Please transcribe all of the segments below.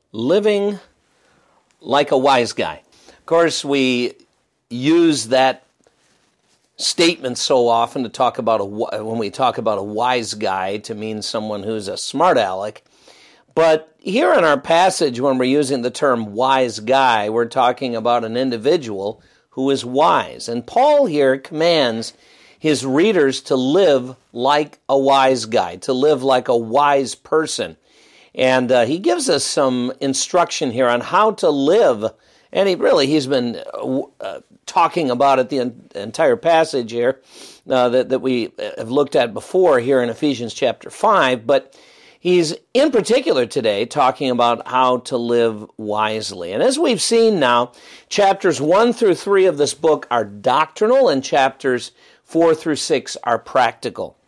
living like a wise guy. Of course, we use that statement so often to talk about when we talk about a wise guy to mean someone who's a smart aleck. But here in our passage, when we're using the term wise guy, we're talking about an individual who is wise. And Paul here commands his readers to live like a wise guy, to live like a wise person. And he gives us some instruction here on how to live. And he's been talking about it the entire passage here that we have looked at before here in Ephesians chapter 5. But he's in particular today talking about how to live wisely. And as we've seen now, chapters 1 through 3 of this book are doctrinal, and chapters 4 through 6 are practical.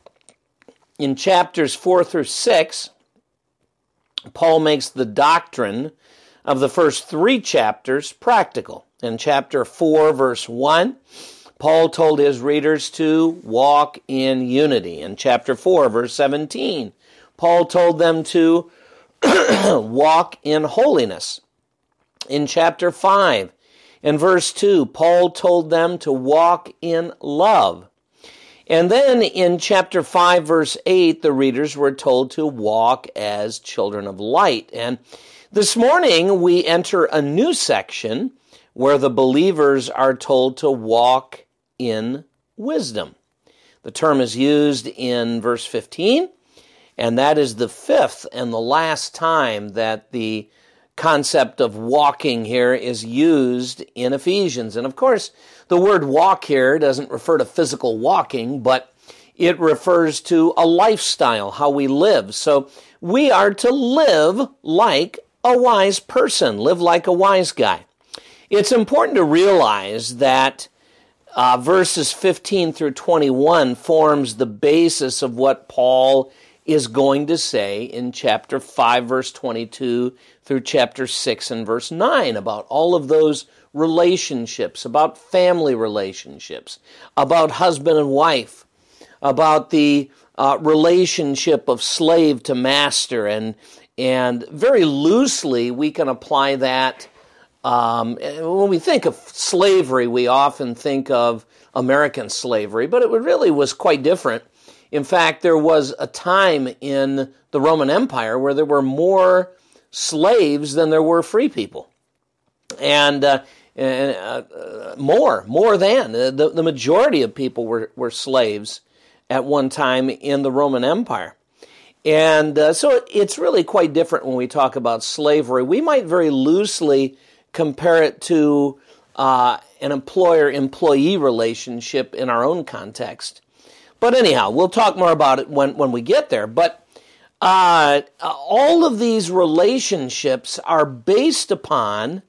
In chapters 4 through 6, Paul makes the doctrine of the first 3 chapters practical. In chapter 4, verse 1, Paul told his readers to walk in unity. In chapter 4, verse 17, Paul told them to walk in holiness. In chapter 5, in verse 2, Paul told them to walk in love. And then in chapter 5, verse 8, the readers were told to walk as children of light. And this morning, we enter a new section where the believers are told to walk in wisdom. The term is used in verse 15, and that is the 5th and the last time that the concept of walking here is used in Ephesians. And of course, the word walk here doesn't refer to physical walking, but it refers to a lifestyle, how we live. So we are to live like a wise person, live like a wise guy. It's important to realize that verses 15 through 21 forms the basis of what Paul is going to say in chapter 5, verse 22 through chapter 6 and verse 9 about all of those relationships, about family relationships, about husband and wife, about the relationship of slave to master, and very loosely we can apply that. When we think of slavery, we often think of American slavery, but it really was quite different. In fact, there was a time in the Roman Empire where there were more slaves than there were free people. And more than. The majority of people were slaves at one time in the Roman Empire. And so it's really quite different when we talk about slavery. We might very loosely compare it to an employer-employee relationship in our own context. But anyhow, we'll talk more about it when we get there. But all of these relationships are based upon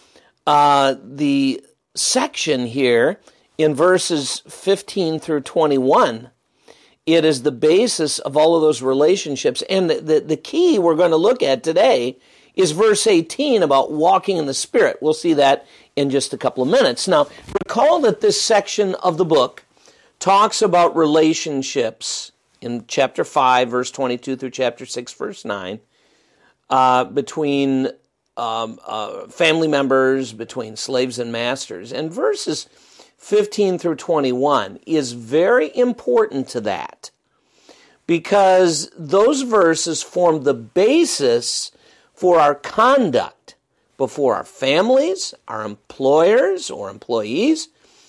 the section here in verses 15 through 21. It is the basis of all of those relationships. And the key we're going to look at today is verse 18 about walking in the Spirit. We'll see that in just a couple of minutes. Now, recall that this section of the book talks about relationships in chapter 5, verse 22 through chapter 6, verse 9, between family members, between slaves and masters. And verses 15 through 21 is very important to that because those verses form the basis for our conduct before our families, our employers or employees.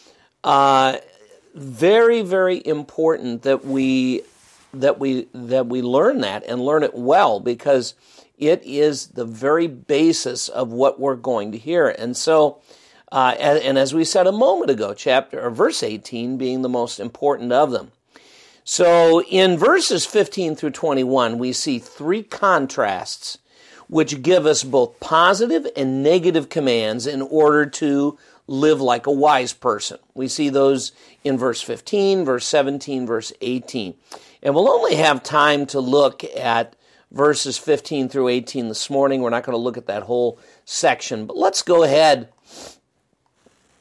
Very, very important that we learn that and learn it well, because it is the very basis of what we're going to hear. And so, and as we said a moment ago, verse 18 being the most important of them. So in verses 15 through 21, we see 3 contrasts which give us both positive and negative commands in order to live like a wise person. We see those in verse 15, verse 17, verse 18. And we'll only have time to look at verses 15 through 18 this morning. We're not going to look at that whole section, but let's go ahead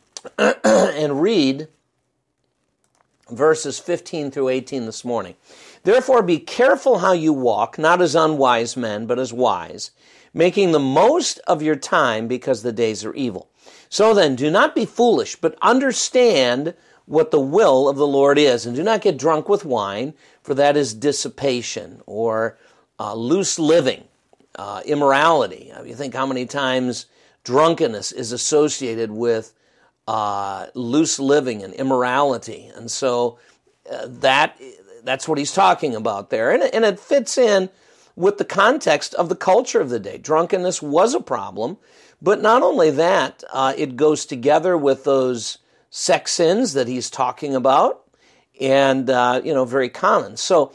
and read verses 15 through 18 this morning. Therefore be careful how you walk, not as unwise men, but as wise, making the most of your time because the days are evil. So then, do not be foolish, but understand what the will of the Lord is. And do not get drunk with wine, for that is dissipation or loose living, immorality. You think how many times drunkenness is associated with loose living and immorality. And so that's what he's talking about there. And it fits in with the context of the culture of the day. Drunkenness was a problem, but not only that, it goes together with those sex sins that he's talking about, and very common. So,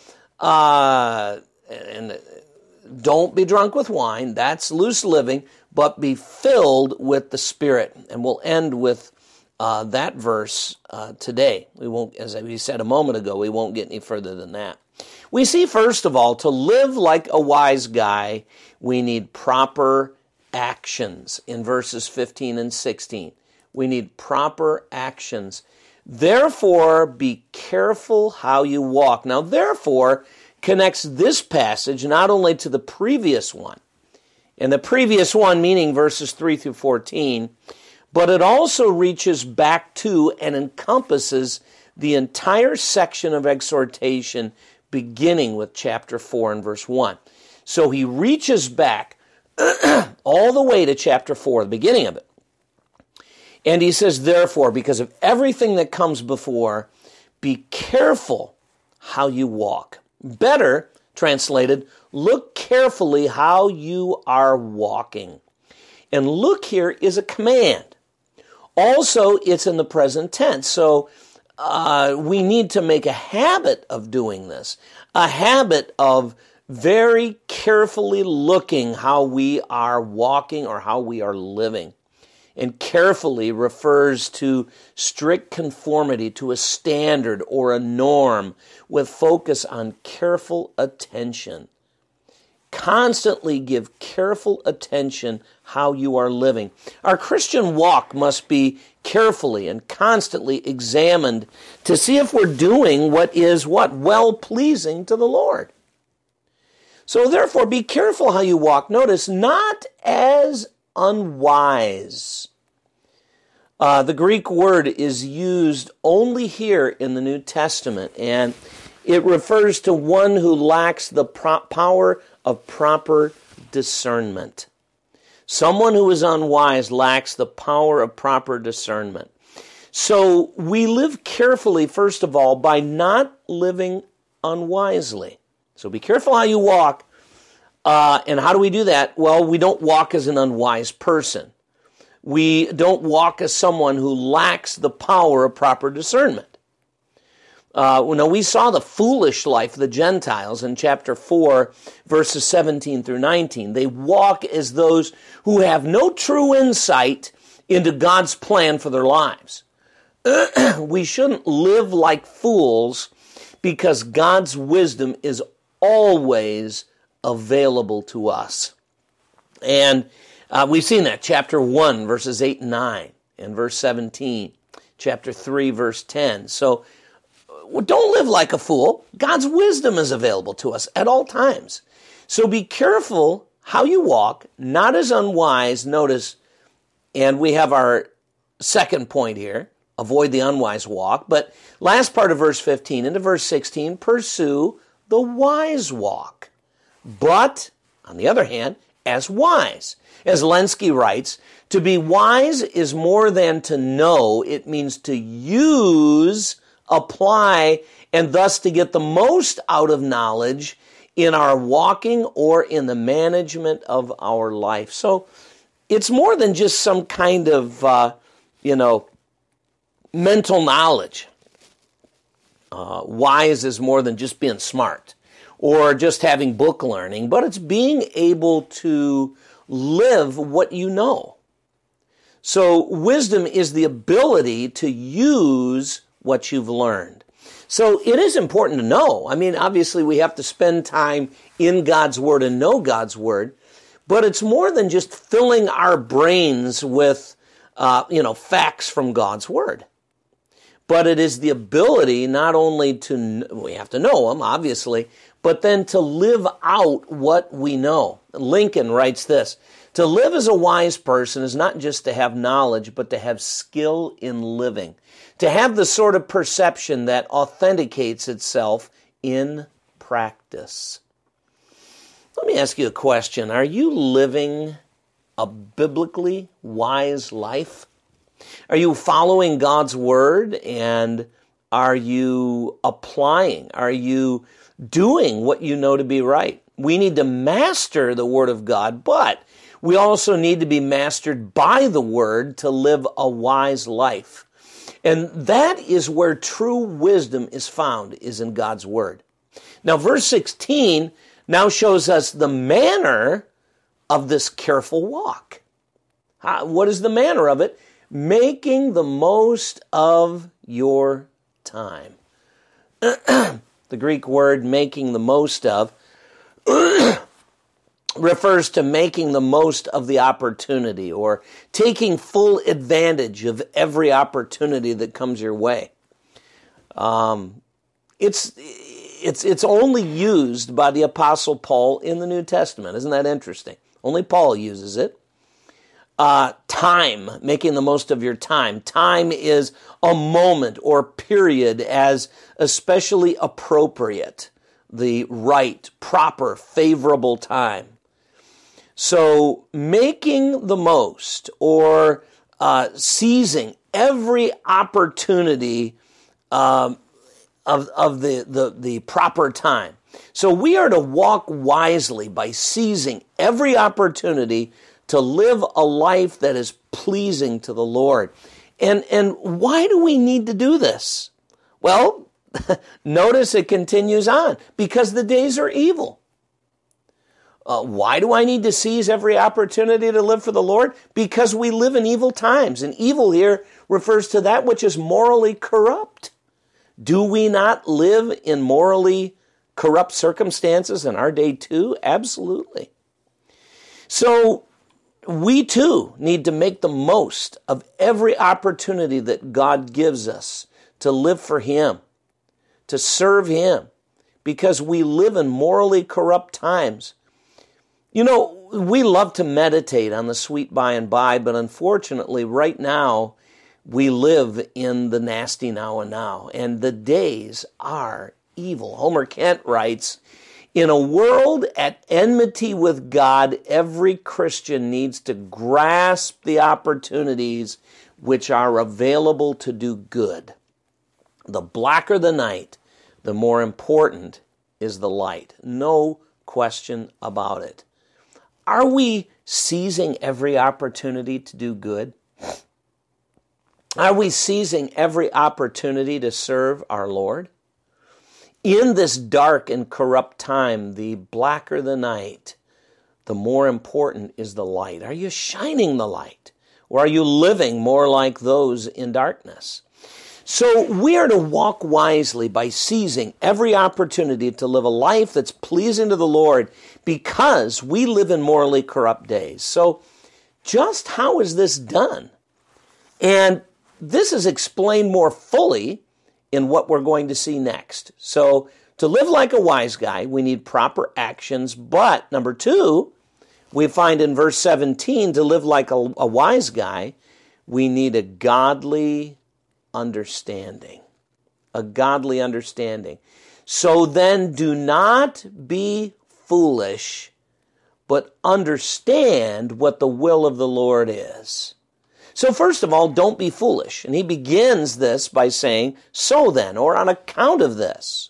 and don't be drunk with wine. That's loose living, but be filled with the Spirit. And we'll end with that verse today. We won't, as we said a moment ago, we won't get any further than that. We see, first of all, to live like a wise guy, we need proper actions in verses 15 and 16. We need proper actions. Therefore, be careful how you walk. Now, therefore connects this passage not only to the previous one, and the previous one meaning verses 3 through 14, but it also reaches back to and encompasses the entire section of exhortation beginning with chapter 4 and verse 1. So he reaches back all the way to chapter 4, the beginning of it. And he says, therefore, because of everything that comes before, be careful how you walk. Better, translated, look carefully how you are walking. And look here is a command. Also, it's in the present tense. So we need to make a habit of doing this, a habit of very carefully looking how we are walking or how we are living. And carefully refers to strict conformity to a standard or a norm with focus on careful attention. Constantly give careful attention how you are living. Our Christian walk must be carefully and constantly examined to see if we're doing what is well-pleasing to the Lord. So therefore, be careful how you walk. Notice, not as unwise. The Greek word is used only here in the New Testament, and it refers to one who lacks the power of proper discernment. Someone who is unwise lacks the power of proper discernment. So we live carefully, first of all, by not living unwisely. So be careful how you walk. And how do we do that? Well, we don't walk as an unwise person. We don't walk as someone who lacks the power of proper discernment. We saw the foolish life of the Gentiles in chapter 4, verses 17 through 19. They walk as those who have no true insight into God's plan for their lives. We shouldn't live like fools because God's wisdom is always available to us. And we've seen that, chapter 1, verses 8 and 9, and verse 17, chapter 3, verse 10. So don't live like a fool. God's wisdom is available to us at all times. So be careful how you walk, not as unwise, notice, and we have our second point here, avoid the unwise walk. But last part of verse 15 into verse 16, pursue the wise walk. But, on the other hand, as wise. As Lenski writes, to be wise is more than to know. It means to use, apply, and thus to get the most out of knowledge in our walking or in the management of our life. So it's more than just some kind of, mental knowledge. Wise is more than just being smart or just having book learning, but it's being able to live what you know. So wisdom is the ability to use what you've learned. So it is important to know. I mean, obviously we have to spend time in God's Word and know God's Word, but it's more than just filling our brains with, facts from God's Word. but it is the ability not only to, we have to know them, obviously, but then to live out what we know. Lincoln writes this: to live as a wise person is not just to have knowledge, but to have skill in living, to have the sort of perception that authenticates itself in practice. Let me ask you a question. Are you living a biblically wise life? Are you following God's word, and are you applying? Are you doing what you know to be right? We need to master the word of God, but we also need to be mastered by the word to live a wise life. And that is where true wisdom is found, is in God's word. Now, verse 16 now shows us the manner of this careful walk. What is the manner of it? Making the most of your time. The Greek word making the most of refers to making the most of the opportunity, or taking full advantage of every opportunity that comes your way. It's only used by the Apostle Paul in the New Testament. Isn't that interesting? Only Paul uses it. Time, making the most of your time. Time is a moment or period as especially appropriate, the right, proper, favorable time. So making the most, or seizing every opportunity of the proper time. So we are to walk wisely by seizing every opportunity to live a life that is pleasing to the Lord. And why do we need to do this? Well, notice it continues on. Because the days are evil. Why do I need to seize every opportunity to live for the Lord? Because we live in evil times. And evil here refers to that which is morally corrupt. Do we not live in morally corrupt circumstances in our day too? Absolutely. So we too need to make the most of every opportunity that God gives us to live for Him, to serve Him, because we live in morally corrupt times. You know, we love to meditate on the sweet by and by, but unfortunately right now we live in the nasty now and now, and the days are evil. Homer Kent writes, in a world at enmity with God, every Christian needs to grasp the opportunities which are available to do good. The blacker the night, the more important is the light. No question about it. Are we seizing every opportunity to do good? Are we seizing every opportunity to serve our Lord? In this dark and corrupt time, the blacker the night, the more important is the light. Are you shining the light? Or are you living more like those in darkness? So we are to walk wisely by seizing every opportunity to live a life that's pleasing to the Lord, because we live in morally corrupt days. So just how is this done? And this is explained more fully in what we're going to see next. So to live like a wise guy, we need proper actions. But number two, we find in verse 17, to live like a wise guy, we need a godly understanding. A godly understanding. So then do not be foolish, but understand what the will of the Lord is. So first of all, don't be foolish. And he begins this by saying, so then, or on account of this.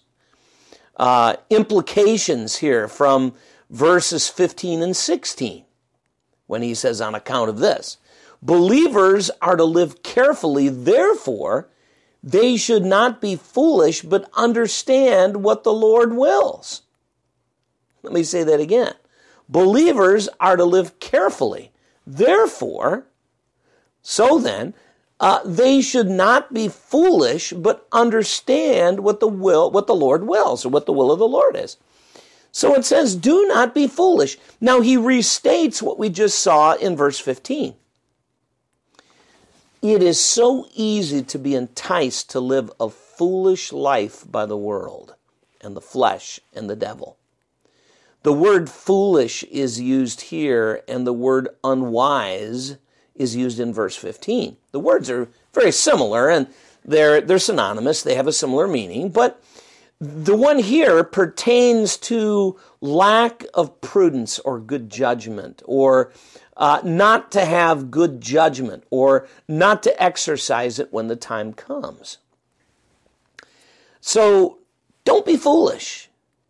Implications here from verses 15 and 16, when he says, on account of this. Believers are to live carefully, therefore, they should not be foolish, but understand what the Lord wills. Let me say that again. Believers are to live carefully, therefore, so then, they should not be foolish, but understand what the Lord wills, or what the will of the Lord is. So it says, do not be foolish. Now he restates what we just saw in verse 15. It is so easy to be enticed to live a foolish life by the world and the flesh and the devil. The word foolish is used here, and the word unwise is used in verse 15. The words are very similar, and they're synonymous. They have a similar meaning, but the one here pertains to lack of prudence or good judgment, or not to have good judgment, or not to exercise it when the time comes. So don't be foolish.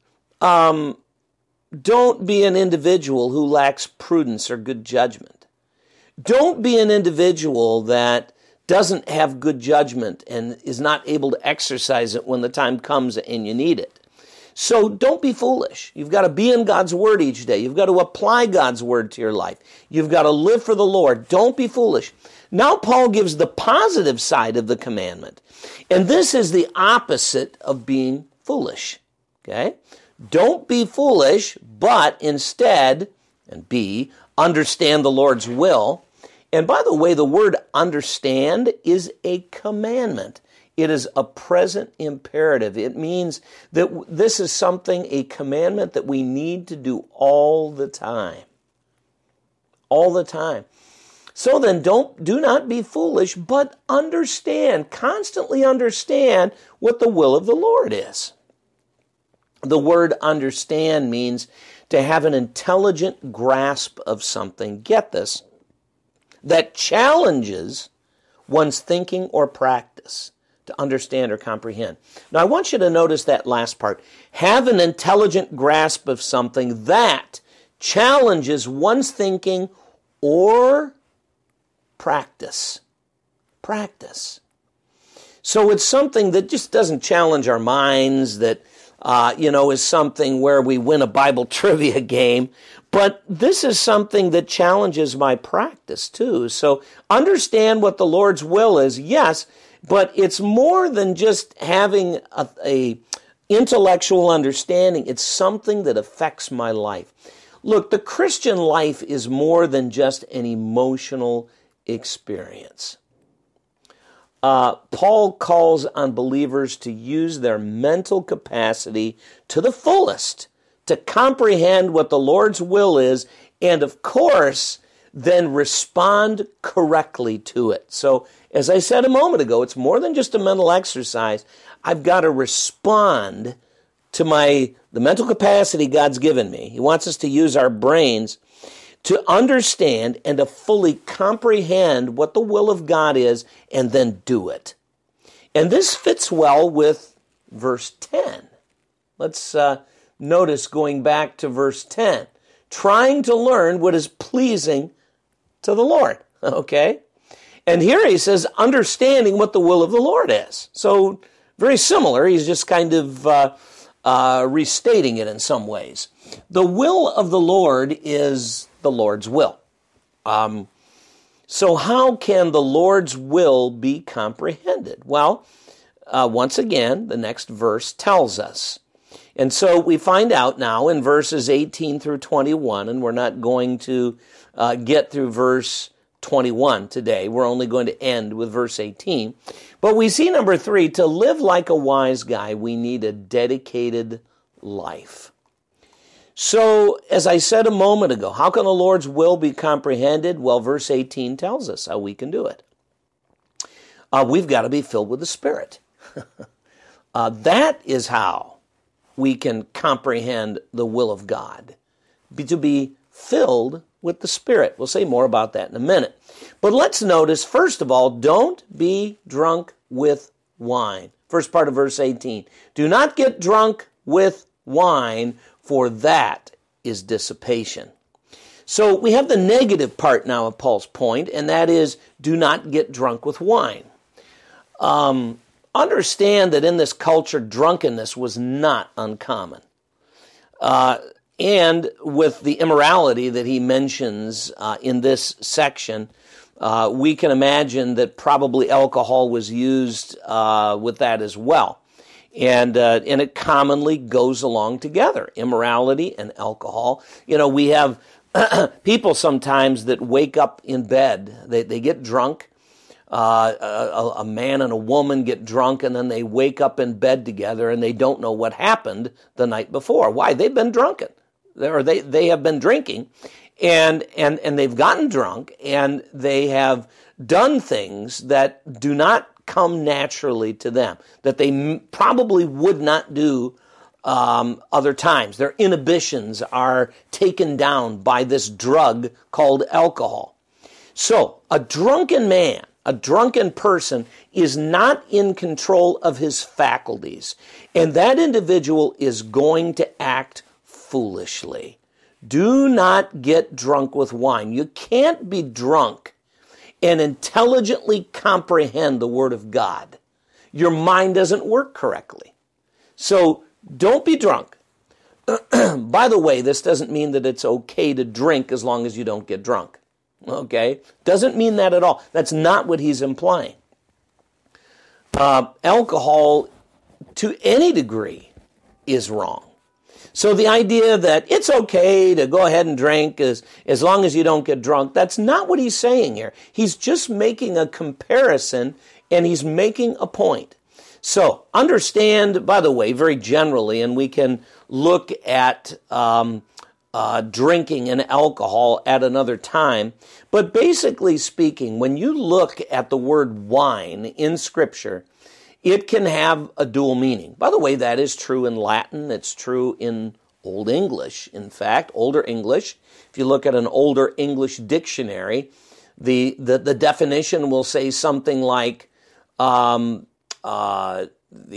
Don't be an individual who lacks prudence or good judgment. Don't be an individual that doesn't have good judgment and is not able to exercise it when the time comes and you need it. So don't be foolish. You've got to be in God's Word each day. You've got to apply God's Word to your life. You've got to live for the Lord. Don't be foolish. Now Paul gives the positive side of the commandment. And this is the opposite of being foolish. Okay? Don't be foolish, but instead, and understand the Lord's will. And by the way, the word understand is a commandment. It is a present imperative. It means that this is a commandment that we need to do all the time. All the time. So then do not be foolish, but constantly understand what the will of the Lord is. The word understand means to have an intelligent grasp of something. Get this. That challenges one's thinking or practice to understand or comprehend. Now, I want you to notice that last part. Have an intelligent grasp of something that challenges one's thinking or practice. Practice. So it's something that just doesn't challenge our minds, that is something where we win a Bible trivia game. But this is something that challenges my practice too. So understand what the Lord's will is, yes, but it's more than just having a intellectual understanding. It's something that affects my life. Look, the Christian life is more than just an emotional experience. Paul calls on believers to use their mental capacity to the fullest, to comprehend what the Lord's will is, and of course, then respond correctly to it. So, as I said a moment ago, it's more than just a mental exercise. I've got to respond to the mental capacity God's given me. He wants us to use our brains to understand and to fully comprehend what the will of God is, and then do it. And this fits well with verse 10. Let's notice going back to verse 10. Trying to learn what is pleasing to the Lord. Okay? And here he says, understanding what the will of the Lord is. So, very similar. He's just kind of restating it in some ways. The will of the Lord is the Lord's will. So how can the Lord's will be comprehended? Well, once again, the next verse tells us. And so we find out now in verses 18 through 21, and we're not going to get through verse 21 today. We're only going to end with verse 18. But we see number 3, to live like a wise guy, we need a dedicated life. So, as I said a moment ago, how can the Lord's will be comprehended? Well, verse 18 tells us how we can do it. We've got to be filled with the Spirit. That is how we can comprehend the will of God, to be filled with the Spirit. We'll say more about that in a minute. But let's notice, first of all, don't be drunk with wine. First part of verse 18. Do not get drunk with wine, for that is dissipation. So we have the negative part now of Paul's point, and that is, do not get drunk with wine. Understand that in this culture, drunkenness was not uncommon. And with the immorality that he mentions in this section, we can imagine that probably alcohol was used with that as well. And it commonly goes along together, immorality and alcohol. You know, we have people sometimes that wake up in bed, they get drunk, a man and a woman get drunk and then they wake up in bed together and they don't know what happened the night before. Why? They've been drunken, or they have been drinking, and they've gotten drunk and they have done things that do not come naturally to them, that they probably would not do other times. Their inhibitions are taken down by this drug called alcohol. So a drunken man, a drunken person, is not in control of his faculties, and that individual is going to act foolishly. Do not get drunk with wine. You can't be drunk and intelligently comprehend the Word of God. Your mind doesn't work correctly. So don't be drunk. By the way, this doesn't mean that it's okay to drink as long as you don't get drunk. Okay? Doesn't mean that at all. That's not what he's implying. Alcohol, to any degree, is wrong. So the idea that it's okay to go ahead and drink as long as you don't get drunk, that's not what he's saying here. He's just making a comparison, and he's making a point. So understand, by the way, very generally, and we can look at drinking and alcohol at another time, but basically speaking, when you look at the word wine in Scripture, it can have a dual meaning. By the way, that is true in Latin. It's true in Old English. In fact, Older English, if you look at an Older English dictionary, the definition will say something like, what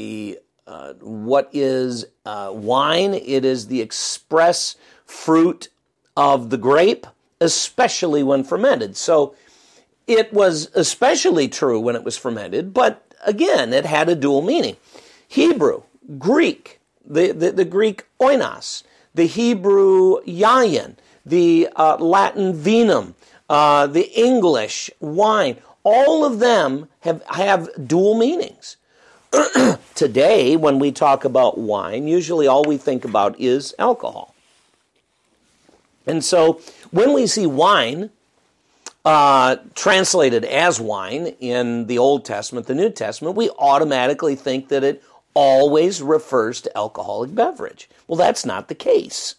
is wine? It is the express fruit of the grape, especially when fermented. So it was especially true when it was fermented, but again, it had a dual meaning. Hebrew, Greek, the Greek oinos, the Hebrew yayin, the Latin vinum, the English wine, all of them have dual meanings. Today, when we talk about wine, usually all we think about is alcohol. And so when we see wine translated as wine in the Old Testament, the New Testament, we automatically think that it always refers to alcoholic beverage. Well, that's not the case.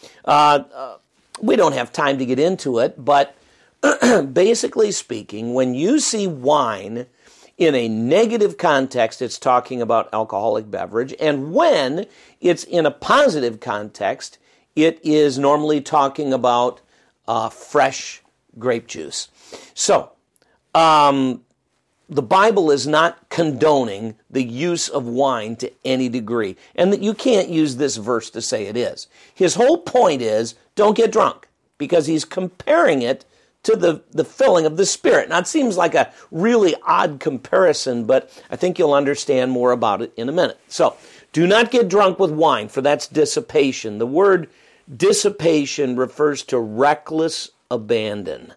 We don't have time to get into it, but basically speaking, when you see wine in a negative context, it's talking about alcoholic beverage, and when it's in a positive context, it is normally talking about fresh grape juice. So, the Bible is not condoning the use of wine to any degree, and that you can't use this verse to say it is. His whole point is, don't get drunk, because he's comparing it to the filling of the Spirit. Now, it seems like a really odd comparison, but I think you'll understand more about it in a minute. So, do not get drunk with wine, for that's dissipation. The word dissipation refers to reckless abandon.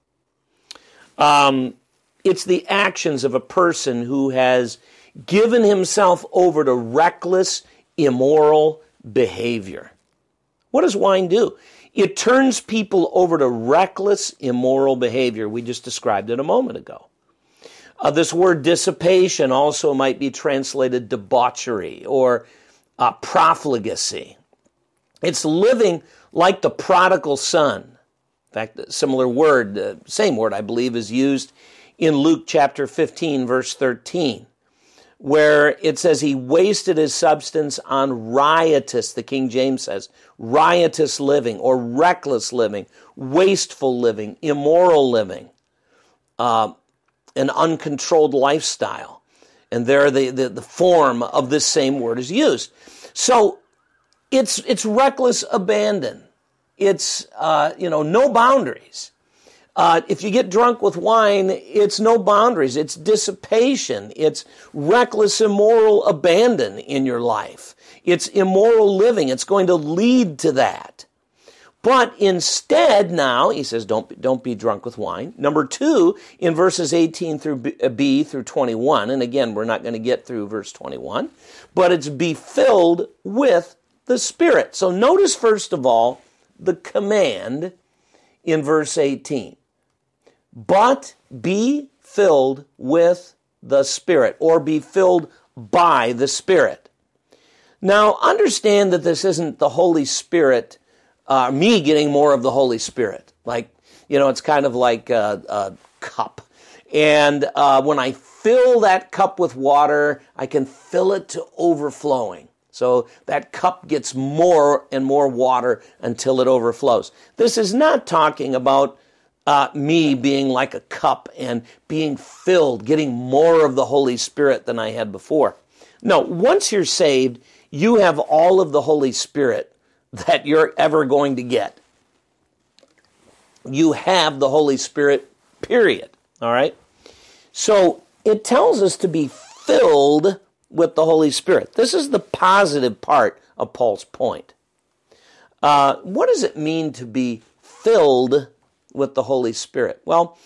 It's the actions of a person who has given himself over to reckless, immoral behavior. What does wine do? It turns people over to reckless, immoral behavior. We just described it a moment ago. This word dissipation also might be translated debauchery or profligacy. It's living like the prodigal son. In fact, a similar word, same word, I believe, is used in Luke chapter 15, verse 13, where it says he wasted his substance on riotous, the King James says, riotous living or reckless living, wasteful living, immoral living, an uncontrolled lifestyle. And there the form of this same word is used. So it's reckless abandon. It's, no boundaries. If you get drunk with wine, it's no boundaries. It's dissipation. It's reckless, immoral abandon in your life. It's immoral living. It's going to lead to that. But instead now, he says, don't be drunk with wine. Number 2, in verses 18 through B through 21, and again, we're not going to get through verse 21, but it's be filled with the Spirit. So notice, first of all, the command in verse 18. But be filled with the Spirit, or be filled by the Spirit. Now, understand that this isn't the Holy Spirit, me getting more of the Holy Spirit. Like, it's kind of like a cup. And when I fill that cup with water, I can fill it to overflowing. So that cup gets more and more water until it overflows. This is not talking about me being like a cup and being filled, getting more of the Holy Spirit than I had before. No, once you're saved, you have all of the Holy Spirit that you're ever going to get. You have the Holy Spirit, period. All right? So it tells us to be filled with the Holy Spirit. This is the positive part of Paul's point. What does it mean to be filled with the Holy Spirit? Well,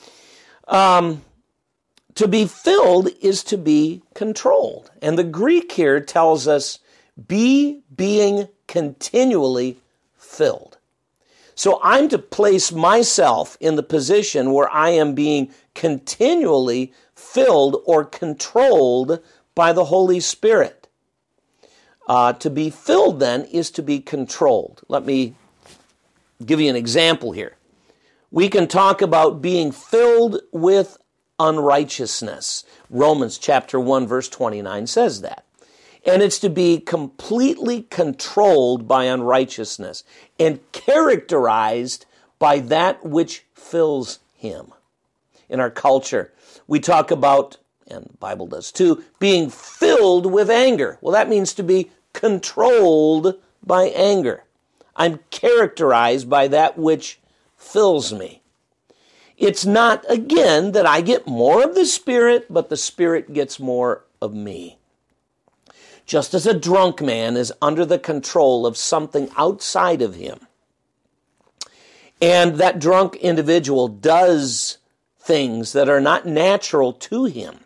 to be filled is to be controlled. And the Greek here tells us, being continually filled. So I'm to place myself in the position where I am being continually filled or controlled by the Holy Spirit. To be filled, then, is to be controlled. Let me give you an example here. We can talk about being filled with unrighteousness. Romans chapter 1, verse 29 says that. And it's to be completely controlled by unrighteousness and characterized by that which fills him. In our culture, we talk about, and the Bible does too, being filled with anger. Well, that means to be controlled by anger. I'm characterized by that which fills me. It's not, again, that I get more of the Spirit, but the Spirit gets more of me. Just as a drunk man is under the control of something outside of him, and that drunk individual does things that are not natural to him,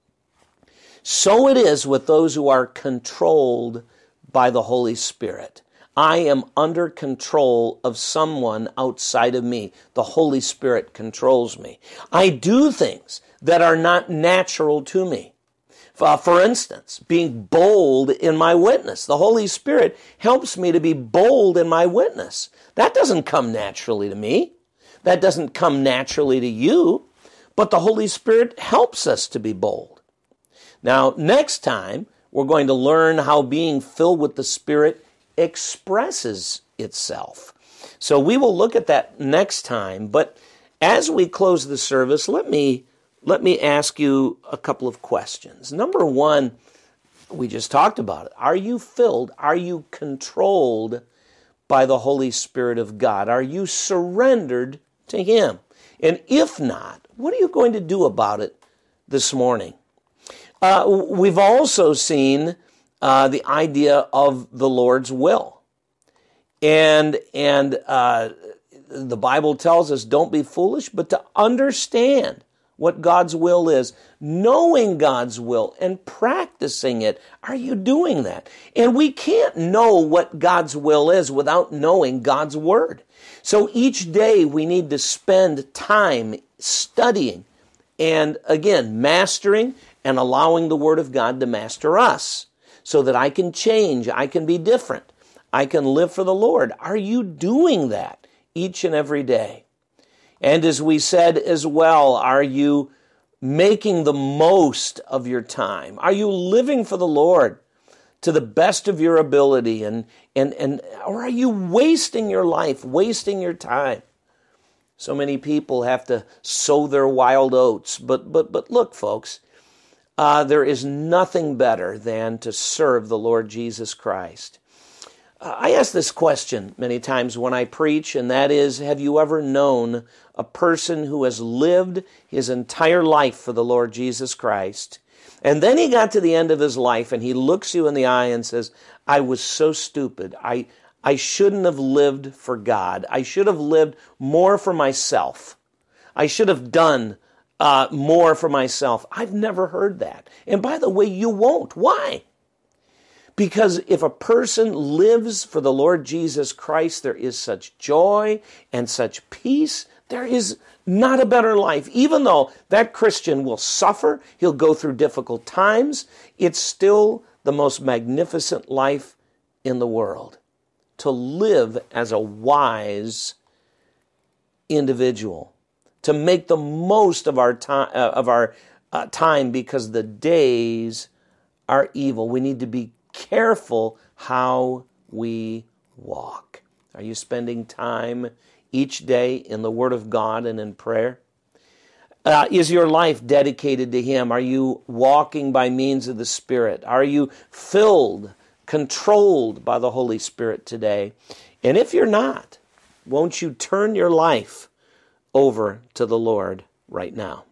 so it is with those who are controlled by the Holy Spirit. I am under control of someone outside of me. The Holy Spirit controls me. I do things that are not natural to me. For instance, being bold in my witness. The Holy Spirit helps me to be bold in my witness. That doesn't come naturally to me. That doesn't come naturally to you. But the Holy Spirit helps us to be bold. Now, next time, we're going to learn how being filled with the Spirit expresses itself. So we will look at that next time. But as we close the service, let me ask you a couple of questions. Number one, we just talked about it. Are you filled? Are you controlled by the Holy Spirit of God? Are you surrendered to Him? And if not, what are you going to do about it this morning? We've also seen the idea of the Lord's will. And the Bible tells us, don't be foolish, but to understand what God's will is, knowing God's will and practicing it. Are you doing that? And we can't know what God's will is without knowing God's Word. So each day we need to spend time studying and, again, mastering and allowing the Word of God to master us so that I can change, I can be different, I can live for the Lord. Are you doing that each and every day? And as we said as well, are you making the most of your time? Are you living for the Lord to the best of your ability? Or are you wasting your life, wasting your time? So many people have to sow their wild oats. But look, folks, there is nothing better than to serve the Lord Jesus Christ. I ask this question many times when I preach, and that is, have you ever known a person who has lived his entire life for the Lord Jesus Christ, and then he got to the end of his life and he looks you in the eye and says, I was so stupid. I shouldn't have lived for God. I should have lived more for myself. I should have done more for myself. I've never heard that. And by the way, you won't. Why? Because if a person lives for the Lord Jesus Christ, there is such joy and such peace There is not a better life. Even though that Christian will suffer, he'll go through difficult times, it's still the most magnificent life in the world. To live as a wise individual, to make the most of our time because the days are evil. We need to be careful how we walk. Are you spending time each day in the Word of God and in prayer? Is your life dedicated to Him? Are you walking by means of the Spirit? Are you filled, controlled by the Holy Spirit today? And if you're not, won't you turn your life over to the Lord right now?